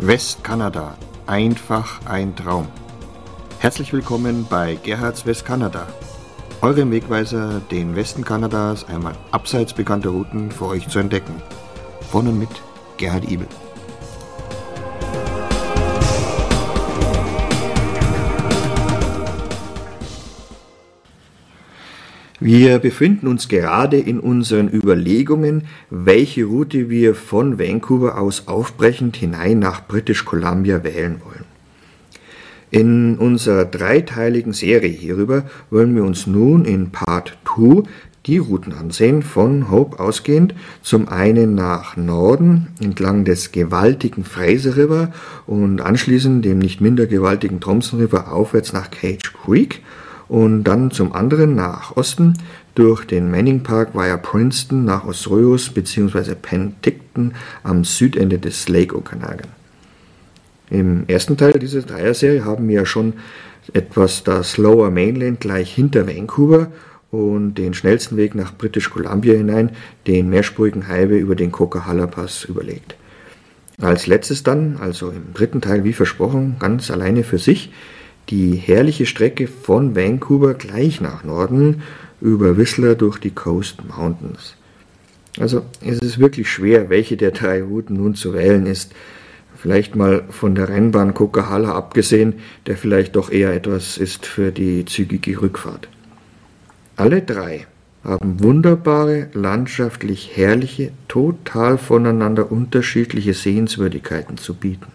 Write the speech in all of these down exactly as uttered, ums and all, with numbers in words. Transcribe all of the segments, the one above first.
Westkanada, einfach ein Traum. Herzlich willkommen bei Gerhards Westkanada, eurem Wegweiser, den Westen Kanadas einmal abseits bekannter Routen für euch zu entdecken. Von und mit Gerhard Ibel. Wir befinden uns gerade in unseren Überlegungen, welche Route wir von Vancouver aus aufbrechend hinein nach British Columbia wählen wollen. In unserer dreiteiligen Serie hierüber wollen wir uns nun in Part zwei die Routen ansehen, von Hope ausgehend, zum einen nach Norden entlang des gewaltigen Fraser River und anschließend dem nicht minder gewaltigen Thompson River aufwärts nach Cage Creek, und dann zum anderen nach Osten durch den Manning Park via Princeton nach Osroos bzw. Penticton am Südende des Lake Okanagan. Im ersten Teil dieser Dreier-Serie haben wir ja schon etwas das Lower Mainland gleich hinter Vancouver und den schnellsten Weg nach British Columbia hinein, den mehrspurigen Highway über den Coquihalla-Pass, überlegt. Als letztes dann, also im dritten Teil wie versprochen, ganz alleine für sich, die herrliche Strecke von Vancouver gleich nach Norden über Whistler durch die Coast Mountains. Also es ist wirklich schwer, welche der drei Routen nun zu wählen ist. Vielleicht mal von der Rennbahn Coquihalla abgesehen, der vielleicht doch eher etwas ist für die zügige Rückfahrt. Alle drei haben wunderbare, landschaftlich herrliche, total voneinander unterschiedliche Sehenswürdigkeiten zu bieten.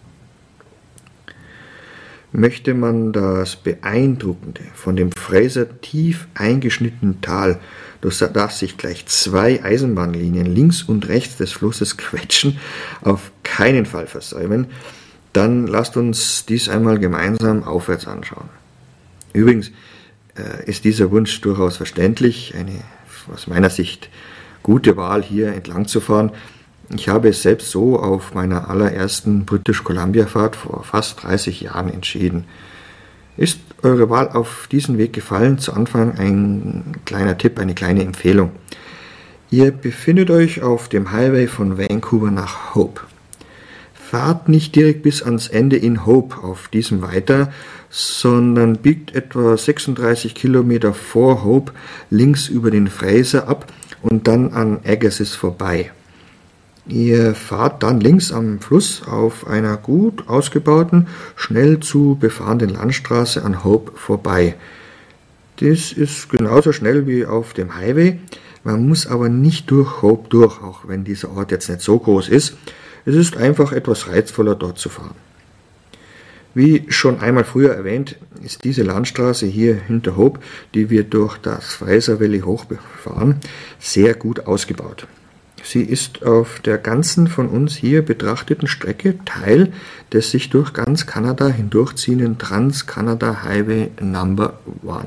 Möchte man das Beeindruckende von dem Fraser tief eingeschnittenen Tal, durch das sich gleich zwei Eisenbahnlinien links und rechts des Flusses quetschen, auf keinen Fall versäumen, dann lasst uns dies einmal gemeinsam aufwärts anschauen. Übrigens äh, ist dieser Wunsch durchaus verständlich, eine aus meiner Sicht gute Wahl hier entlang zu fahren. Ich habe es selbst so auf meiner allerersten British Columbia-Fahrt vor fast dreißig Jahren entschieden. Ist eure Wahl auf diesen Weg gefallen? Zu Anfang ein kleiner Tipp, eine kleine Empfehlung. Ihr befindet euch auf dem Highway von Vancouver nach Hope. Fahrt nicht direkt bis ans Ende in Hope auf diesem weiter, sondern biegt etwa sechsunddreißig Kilometer vor Hope links über den Fraser ab und dann an Agassiz vorbei. Ihr fahrt dann links am Fluss auf einer gut ausgebauten, schnell zu befahrenden Landstraße an Hope vorbei. Das ist genauso schnell wie auf dem Highway, man muss aber nicht durch Hope durch, auch wenn dieser Ort jetzt nicht so groß ist. Es ist einfach etwas reizvoller, dort zu fahren. Wie schon einmal früher erwähnt, ist diese Landstraße hier hinter Hope, die wir durch das Fraser Valley hochfahren, sehr gut ausgebaut. Sie ist auf der ganzen von uns hier betrachteten Strecke Teil des sich durch ganz Kanada hindurchziehenden Trans-Canada Highway Number One.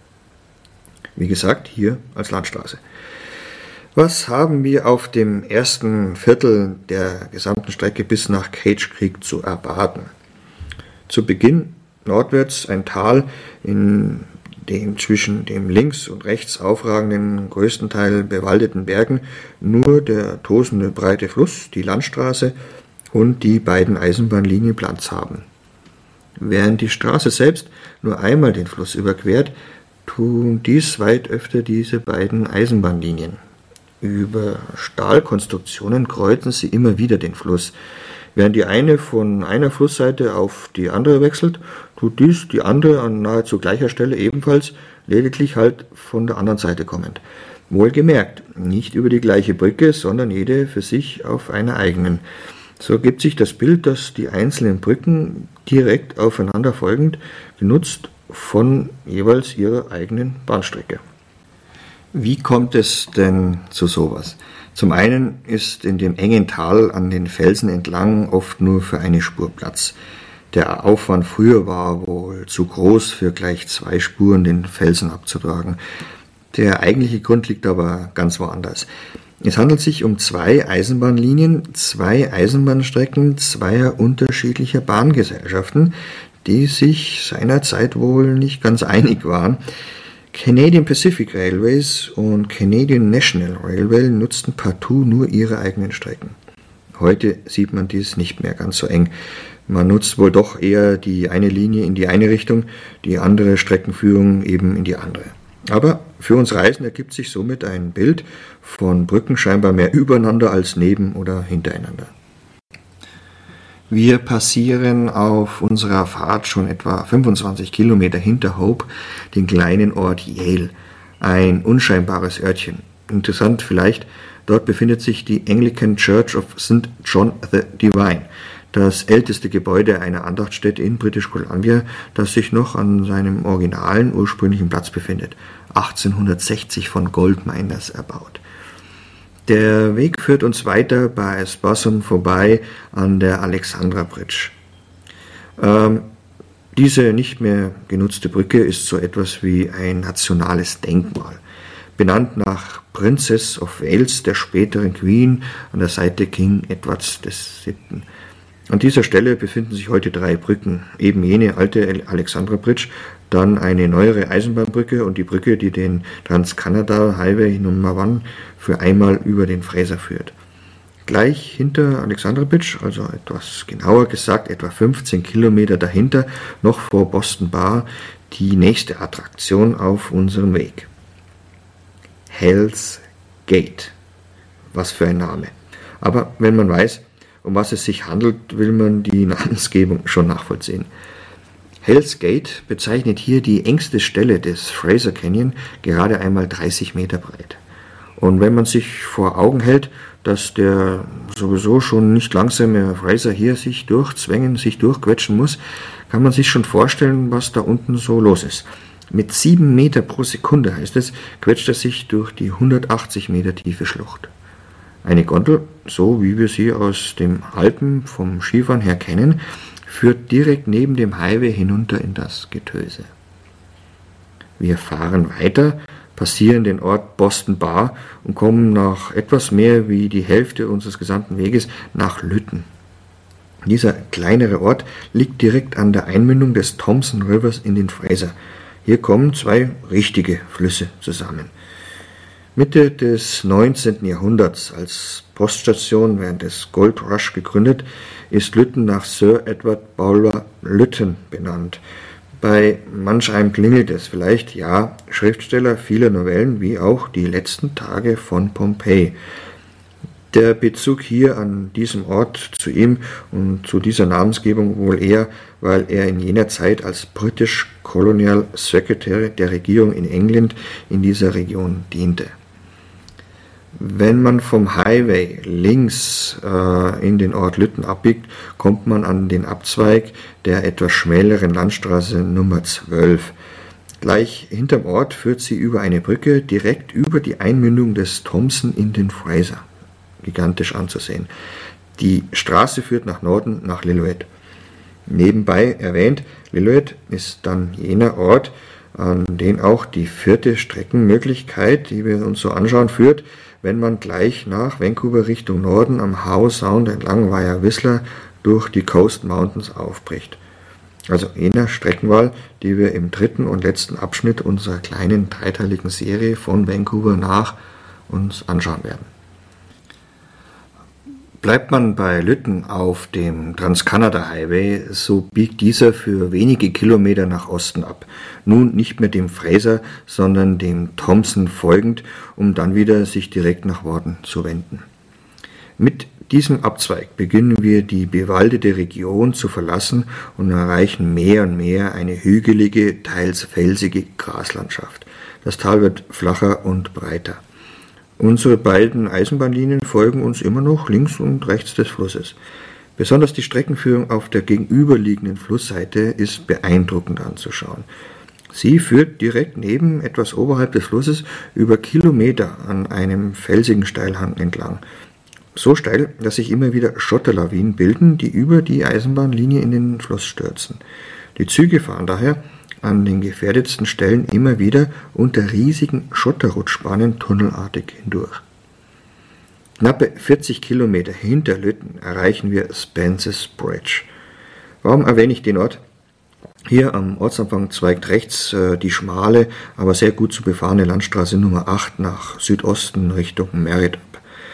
Wie gesagt, hier als Landstraße. Was haben wir auf dem ersten Viertel der gesamten Strecke bis nach Cage Creek zu erwarten? Zu Beginn nordwärts ein Tal, in dem zwischen dem links und rechts aufragenden, größten Teil bewaldeten Bergen nur der tosende breite Fluss, die Landstraße und die beiden Eisenbahnlinien Platz haben. Während die Straße selbst nur einmal den Fluss überquert, tun dies weit öfter diese beiden Eisenbahnlinien. Über Stahlkonstruktionen kreuzen sie immer wieder den Fluss. Während die eine von einer Flussseite auf die andere wechselt, tut dies die andere an nahezu gleicher Stelle ebenfalls, lediglich halt von der anderen Seite kommend. Wohlgemerkt, nicht über die gleiche Brücke, sondern jede für sich auf einer eigenen. So ergibt sich das Bild, dass die einzelnen Brücken direkt aufeinander folgend genutzt von jeweils ihrer eigenen Bahnstrecke. Wie kommt es denn zu sowas? Zum einen ist in dem engen Tal an den Felsen entlang oft nur für eine Spur Platz. Der Aufwand früher war wohl zu groß, für gleich zwei Spuren den Felsen abzutragen. Der eigentliche Grund liegt aber ganz woanders. Es handelt sich um zwei Eisenbahnlinien, zwei Eisenbahnstrecken zweier unterschiedlicher Bahngesellschaften, die sich seinerzeit wohl nicht ganz einig waren. Canadian Pacific Railways und Canadian National Railway nutzten partout nur ihre eigenen Strecken. Heute sieht man dies nicht mehr ganz so eng. Man nutzt wohl doch eher die eine Linie in die eine Richtung, die andere Streckenführung eben in die andere. Aber für uns Reisende ergibt sich somit ein Bild von Brücken scheinbar mehr übereinander als neben- oder hintereinander. Wir passieren auf unserer Fahrt schon etwa fünfundzwanzig Kilometer hinter Hope den kleinen Ort Yale, ein unscheinbares Örtchen. Interessant vielleicht, dort befindet sich die Anglican Church of Saint John the Divine, das älteste Gebäude einer Andachtsstätte in British Columbia, das sich noch an seinem originalen, ursprünglichen Platz befindet, achtzehnhundertsechzig von Goldminers erbaut. Der Weg führt uns weiter bei Spossum vorbei an der Alexandra Bridge. Ähm, diese nicht mehr genutzte Brücke ist so etwas wie ein nationales Denkmal, benannt nach Princess of Wales, der späteren Queen, an der Seite King Edwards der Siebten. An dieser Stelle befinden sich heute drei Brücken, eben jene alte Alexandra Bridge, dann eine neuere Eisenbahnbrücke und die Brücke, die den Trans-Canada Highway Nummer eins für einmal über den Fraser führt. Gleich hinter Alexandra Bridge, also etwas genauer gesagt etwa fünfzehn Kilometer dahinter, noch vor Boston Bar, die nächste Attraktion auf unserem Weg. Hell's Gate. Was für ein Name. Aber wenn man weiß, um was es sich handelt, will man die Namensgebung schon nachvollziehen. Hell's Gate bezeichnet hier die engste Stelle des Fraser Canyon, gerade einmal dreißig Meter breit. Und wenn man sich vor Augen hält, dass der sowieso schon nicht langsame Fraser hier sich durchzwängen, sich durchquetschen muss, kann man sich schon vorstellen, was da unten so los ist. Mit sieben Meter pro Sekunde, heißt es, quetscht er sich durch die hundertachtzig Meter tiefe Schlucht. Eine Gondel, so wie wir sie aus den Alpen vom Skifahren her kennen, führt direkt neben dem Highway hinunter in das Getöse. Wir fahren weiter, passieren den Ort Boston Bar und kommen nach etwas mehr wie die Hälfte unseres gesamten Weges nach Lytton. Dieser kleinere Ort liegt direkt an der Einmündung des Thompson Rivers in den Fraser. Hier kommen zwei richtige Flüsse zusammen. Mitte des neunzehnten Jahrhunderts als Poststation während des Gold Rush gegründet, ist Lytton nach Sir Edward Bulwer Lytton benannt. Bei manch einem klingelt es vielleicht, ja, Schriftsteller vieler Novellen wie auch Die letzten Tage von Pompeji. Der Bezug hier an diesem Ort zu ihm und zu dieser Namensgebung wohl eher, weil er in jener Zeit als British Colonial Secretary der Regierung in England in dieser Region diente. Wenn man vom Highway links äh, in den Ort Lytton abbiegt, kommt man an den Abzweig der etwas schmäleren Landstraße Nummer zwölf. Gleich hinterm Ort führt sie über eine Brücke direkt über die Einmündung des Thompson in den Fraser. Gigantisch anzusehen. Die Straße führt nach Norden, nach Lillooet. Nebenbei erwähnt, Lillooet ist dann jener Ort, an den auch die vierte Streckenmöglichkeit, die wir uns so anschauen, führt, wenn man gleich nach Vancouver Richtung Norden am Howe Sound entlang via Whistler durch die Coast Mountains aufbricht. Also jener Streckenwahl, die wir im dritten und letzten Abschnitt unserer kleinen dreiteiligen Serie von Vancouver nach uns anschauen werden. Bleibt man bei Lytton auf dem Trans-Canada Highway, so biegt dieser für wenige Kilometer nach Osten ab. Nun nicht mehr dem Fraser, sondern dem Thompson folgend, um dann wieder sich direkt nach Norden zu wenden. Mit diesem Abzweig beginnen wir die bewaldete Region zu verlassen und erreichen mehr und mehr eine hügelige, teils felsige Graslandschaft. Das Tal wird flacher und breiter. Unsere beiden Eisenbahnlinien folgen uns immer noch links und rechts des Flusses. Besonders die Streckenführung auf der gegenüberliegenden Flussseite ist beeindruckend anzuschauen. Sie führt direkt neben, etwas oberhalb des Flusses, über Kilometer an einem felsigen Steilhang entlang. So steil, dass sich immer wieder Schotterlawinen bilden, die über die Eisenbahnlinie in den Fluss stürzen. Die Züge fahren daher an den gefährdetsten Stellen immer wieder unter riesigen Schotterrutschbahnen tunnelartig hindurch. Knappe vierzig Kilometer hinter Lytton erreichen wir Spence's Bridge. Warum erwähne ich den Ort? Hier am Ortsanfang zweigt rechts äh, die schmale, aber sehr gut zu befahrene Landstraße Nummer acht nach Südosten Richtung Merritt ab.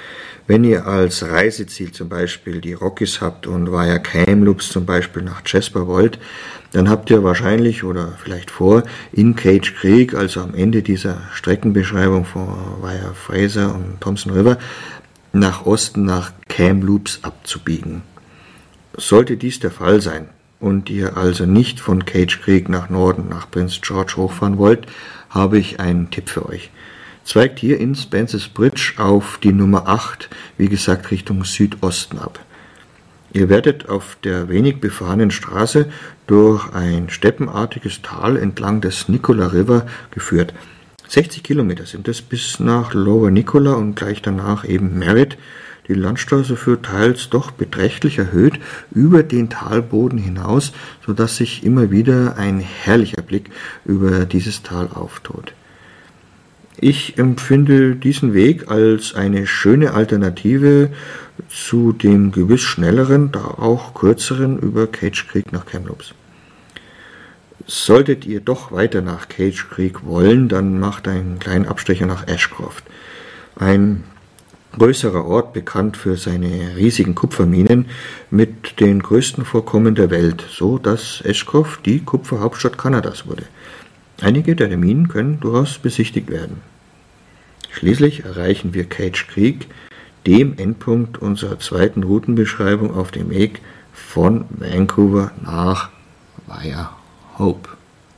Wenn ihr als Reiseziel zum Beispiel die Rockies habt und via Kamloops zum Beispiel nach Jasper wollt, dann habt ihr wahrscheinlich oder vielleicht vor, in Cage Creek, also am Ende dieser Streckenbeschreibung von via Fraser und Thompson River, nach Osten nach Kamloops abzubiegen. Sollte dies der Fall sein und ihr also nicht von Cage Creek nach Norden nach Prince George hochfahren wollt, habe ich einen Tipp für euch. Zweigt hier in Spencer's Bridge auf die Nummer acht, wie gesagt Richtung Südosten ab. Ihr werdet auf der wenig befahrenen Straße durch ein steppenartiges Tal entlang des Nicola River geführt. sechzig Kilometer sind es bis nach Lower Nicola und gleich danach eben Merritt. Die Landstraße führt teils doch beträchtlich erhöht über den Talboden hinaus, sodass sich immer wieder ein herrlicher Blick über dieses Tal auftut. Ich empfinde diesen Weg als eine schöne Alternative zu dem gewiss schnelleren, da auch kürzeren über Cage Creek nach Kamloops. Solltet ihr doch weiter nach Cage Creek wollen, dann macht einen kleinen Abstecher nach Ashcroft. Ein größerer Ort, bekannt für seine riesigen Kupferminen mit den größten Vorkommen der Welt, so dass Ashcroft die Kupferhauptstadt Kanadas wurde. Einige der Minen können durchaus besichtigt werden. Schließlich erreichen wir Cage Creek, dem Endpunkt unserer zweiten Routenbeschreibung auf dem Weg von Vancouver nach via Hope.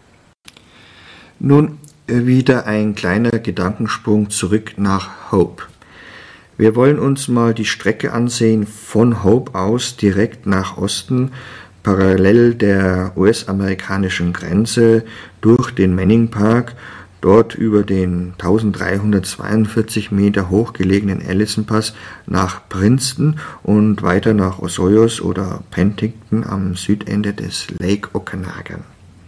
Nun wieder ein kleiner Gedankensprung zurück nach Hope. Wir wollen uns mal die Strecke ansehen von Hope aus direkt nach Osten, parallel der U S-amerikanischen Grenze durch den Manning Park, dort über den eintausenddreihundertzweiundvierzig Meter hoch gelegenen Allison Pass nach Princeton und weiter nach Osoyoos oder Penticton am Südende des Lake Okanagan.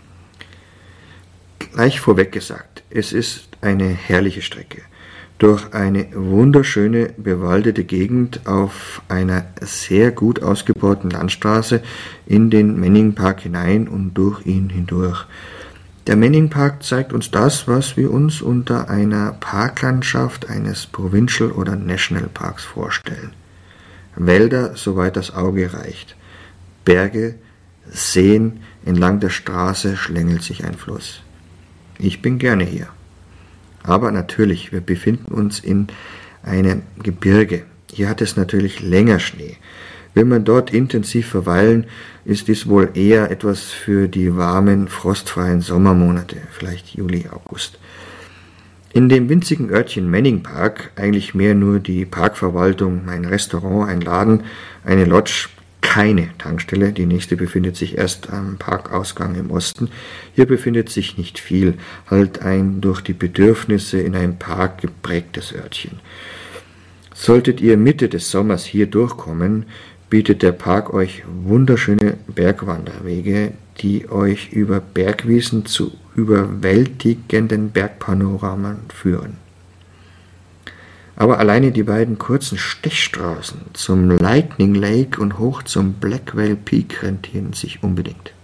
Gleich vorweg gesagt, es ist eine herrliche Strecke. Durch eine wunderschöne bewaldete Gegend auf einer sehr gut ausgebauten Landstraße in den Manning Park hinein und durch ihn hindurch. Der Manning Park zeigt uns das, was wir uns unter einer Parklandschaft eines Provincial- oder National Parks vorstellen. Wälder, soweit das Auge reicht. Berge, Seen, entlang der Straße schlängelt sich ein Fluss. Ich bin gerne hier. Aber natürlich, wir befinden uns in einem Gebirge. Hier hat es natürlich länger Schnee. Will man dort intensiv verweilen, ist dies wohl eher etwas für die warmen, frostfreien Sommermonate, vielleicht Juli, August. In dem winzigen Örtchen Manning Park, eigentlich mehr nur die Parkverwaltung, ein Restaurant, ein Laden, eine Lodge, keine Tankstelle, die nächste befindet sich erst am Parkausgang im Osten. Hier befindet sich nicht viel, halt ein durch die Bedürfnisse in einem Park geprägtes Örtchen. Solltet ihr Mitte des Sommers hier durchkommen, bietet der Park euch wunderschöne Bergwanderwege, die euch über Bergwiesen zu überwältigenden Bergpanoramen führen. Aber alleine die beiden kurzen Stechstraßen zum Lightning Lake und hoch zum Blackwell Peak rentieren sich unbedingt.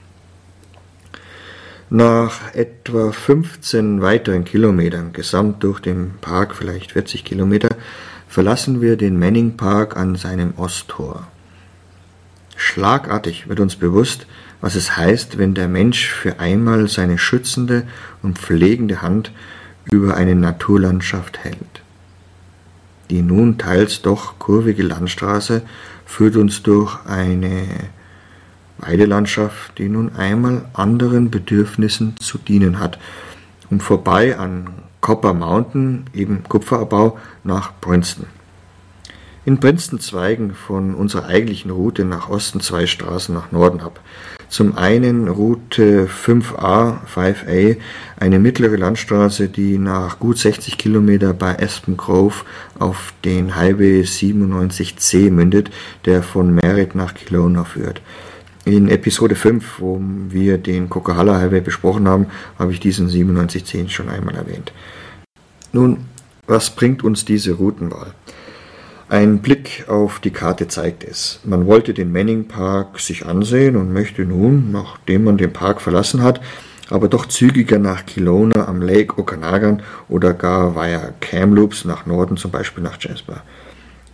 Nach etwa fünfzehn weiteren Kilometern, gesamt durch den Park vielleicht vierzig Kilometer, verlassen wir den Manning Park an seinem Osttor. Schlagartig wird uns bewusst, was es heißt, wenn der Mensch für einmal seine schützende und pflegende Hand über eine Naturlandschaft hält. Die nun teils doch kurvige Landstraße führt uns durch eine Weidelandschaft, die nun einmal anderen Bedürfnissen zu dienen hat, und vorbei an Copper Mountain, eben Kupferabbau, nach Princeton. In Princeton zweigen von unserer eigentlichen Route nach Osten zwei Straßen nach Norden ab. Zum einen Route fünf a, fünf a, eine mittlere Landstraße, die nach gut sechzig Kilometer bei Aspen Grove auf den Highway siebenundneunzig C mündet, der von Merritt nach Kelowna führt. In Episode fünf, wo wir den Coquihalla Highway besprochen haben, habe ich diesen siebenundneunzig C schon einmal erwähnt. Nun, was bringt uns diese Routenwahl? Ein Blick auf die Karte zeigt es. Man wollte den Manning Park sich ansehen und möchte nun, nachdem man den Park verlassen hat, aber doch zügiger nach Kelowna am Lake Okanagan oder gar via Kamloops nach Norden, zum Beispiel nach Jasper.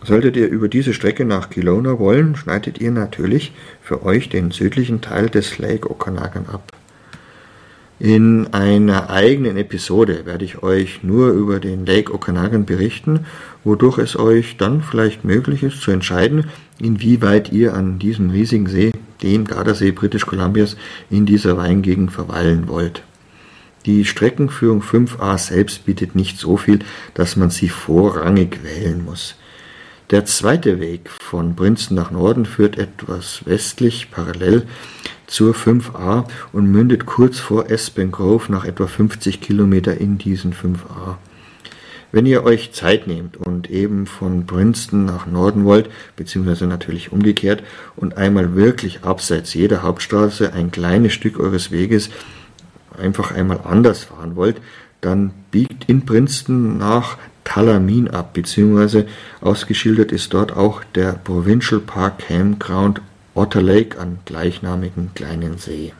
Solltet ihr über diese Strecke nach Kelowna wollen, schneidet ihr natürlich für euch den südlichen Teil des Lake Okanagan ab. In einer eigenen Episode werde ich euch nur über den Lake Okanagan berichten, wodurch es euch dann vielleicht möglich ist zu entscheiden, inwieweit ihr an diesem riesigen See, dem Gardasee British Columbias, in dieser Weingegend verweilen wollt. Die Streckenführung fünf a selbst bietet nicht so viel, dass man sie vorrangig wählen muss. Der zweite Weg von Princeton nach Norden führt etwas westlich parallel zur fünf a und mündet kurz vor Aspen Grove nach etwa fünfzig Kilometer in diesen fünf a. Wenn ihr euch Zeit nehmt und eben von Princeton nach Norden wollt, beziehungsweise natürlich umgekehrt, und einmal wirklich abseits jeder Hauptstraße ein kleines Stück eures Weges einfach einmal anders fahren wollt, dann biegt in Princeton nach Tullamarine ab, beziehungsweise ausgeschildert ist dort auch der Provincial Park Campground Otter Lake am gleichnamigen kleinen See.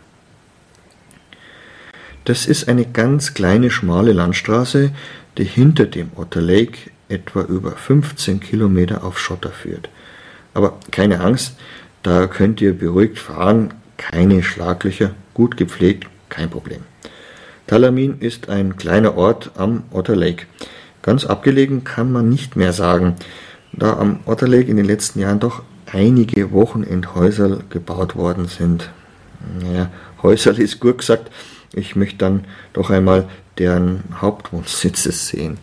Das ist eine ganz kleine, schmale Landstraße, die hinter dem Otter Lake etwa über fünfzehn Kilometer auf Schotter führt. Aber keine Angst, da könnt ihr beruhigt fahren, keine Schlaglöcher, gut gepflegt, kein Problem. Tullamarine ist ein kleiner Ort am Otter Lake. Ganz abgelegen kann man nicht mehr sagen, da am Otter Lake in den letzten Jahren doch einige Wochenendhäuser gebaut worden sind. Naja, Häuserl ist gut gesagt, ich möchte dann doch einmal deren Hauptwohnsitze sehen.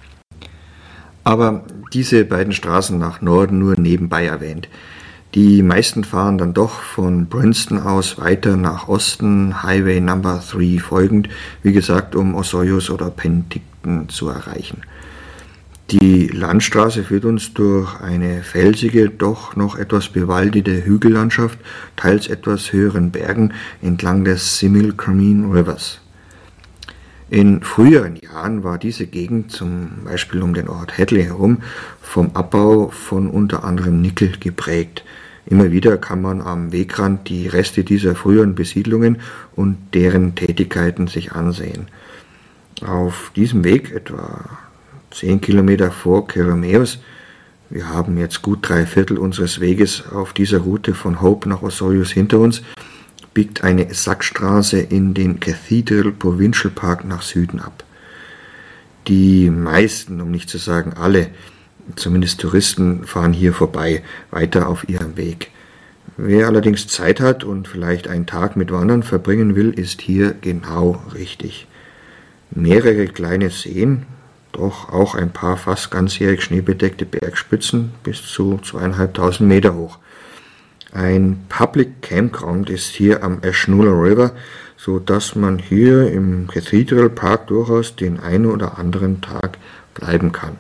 Aber diese beiden Straßen nach Norden nur nebenbei erwähnt. Die meisten fahren dann doch von Princeton aus weiter nach Osten, Highway Number drei folgend, wie gesagt, um Osoyoos oder Penticton zu erreichen. Die Landstraße führt uns durch eine felsige, doch noch etwas bewaldete Hügellandschaft, teils etwas höheren Bergen entlang des Similkameen Rivers. In früheren Jahren war diese Gegend, zum Beispiel um den Ort Hadley herum, vom Abbau von unter anderem Nickel geprägt. Immer wieder kann man am Wegrand die Reste dieser früheren Besiedlungen und deren Tätigkeiten sich ansehen. Auf diesem Weg, etwa zehn Kilometer vor Keremeos, wir haben jetzt gut drei Viertel unseres Weges auf dieser Route von Hope nach Osoyoos hinter uns, biegt eine Sackstraße in den Cathedral Provincial Park nach Süden ab. Die meisten, um nicht zu sagen alle, zumindest Touristen, fahren hier vorbei, weiter auf ihrem Weg. Wer allerdings Zeit hat und vielleicht einen Tag mit Wandern verbringen will, ist hier genau richtig. Mehrere kleine Seen, doch auch ein paar fast ganzjährig schneebedeckte Bergspitzen bis zu zweieinhalbtausend Meter hoch. Ein Public Campground ist hier am Ashnulla River, so dass man hier im Cathedral Park durchaus den einen oder anderen Tag bleiben kann.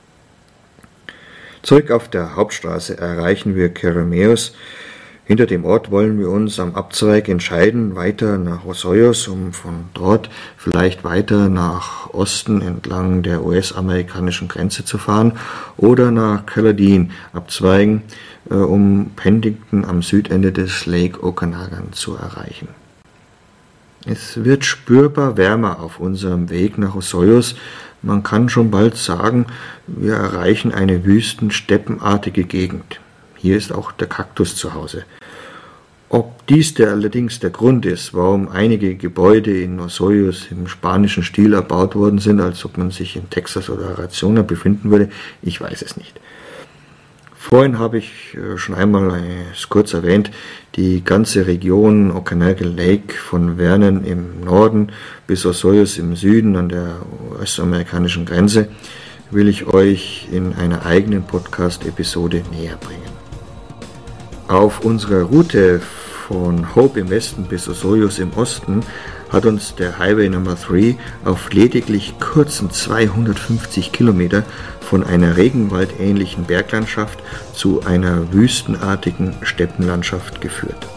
Zurück auf der Hauptstraße erreichen wir Keremeos. Hinter dem Ort wollen wir uns am Abzweig entscheiden, weiter nach Osoyoos, um von dort vielleicht weiter nach Osten entlang der U S-amerikanischen Grenze zu fahren, oder nach Caledon abzweigen, äh, um Penticton am Südende des Lake Okanagan zu erreichen. Es wird spürbar wärmer auf unserem Weg nach Osoyoos. Man kann schon bald sagen, wir erreichen eine wüsten-steppenartige Gegend. Hier ist auch der Kaktus zu Hause. Ob dies der allerdings der Grund ist, warum einige Gebäude in Osoyoos im spanischen Stil erbaut worden sind, als ob man sich in Texas oder Arizona befinden würde, ich weiß es nicht. Vorhin habe ich schon einmal kurz erwähnt, die ganze Region Okanagan Lake von Vernon im Norden bis Osoyoos im Süden an der U S-amerikanischen Grenze will ich euch in einer eigenen Podcast-Episode näher bringen. Auf unserer Route von Hope im Westen bis Osoyoos im Osten hat uns der Highway Number drei auf lediglich kurzen zweihundertfünfzig Kilometer von einer regenwaldähnlichen Berglandschaft zu einer wüstenartigen Steppenlandschaft geführt.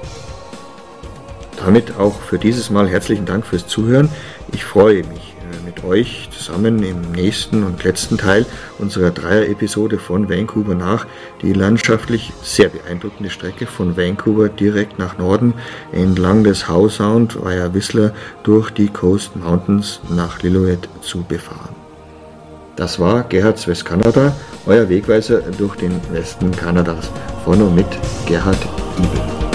Damit auch für dieses Mal herzlichen Dank fürs Zuhören. Ich freue mich, mit euch zusammen im nächsten und letzten Teil unserer Dreier-Episode von Vancouver nach die landschaftlich sehr beeindruckende Strecke von Vancouver direkt nach Norden entlang des Howe Sound via Whistler durch die Coast Mountains nach Lillooet zu befahren. Das war Gerhards Westkanada euer Wegweiser durch den Westen Kanadas von und mit Gerhard Ibel.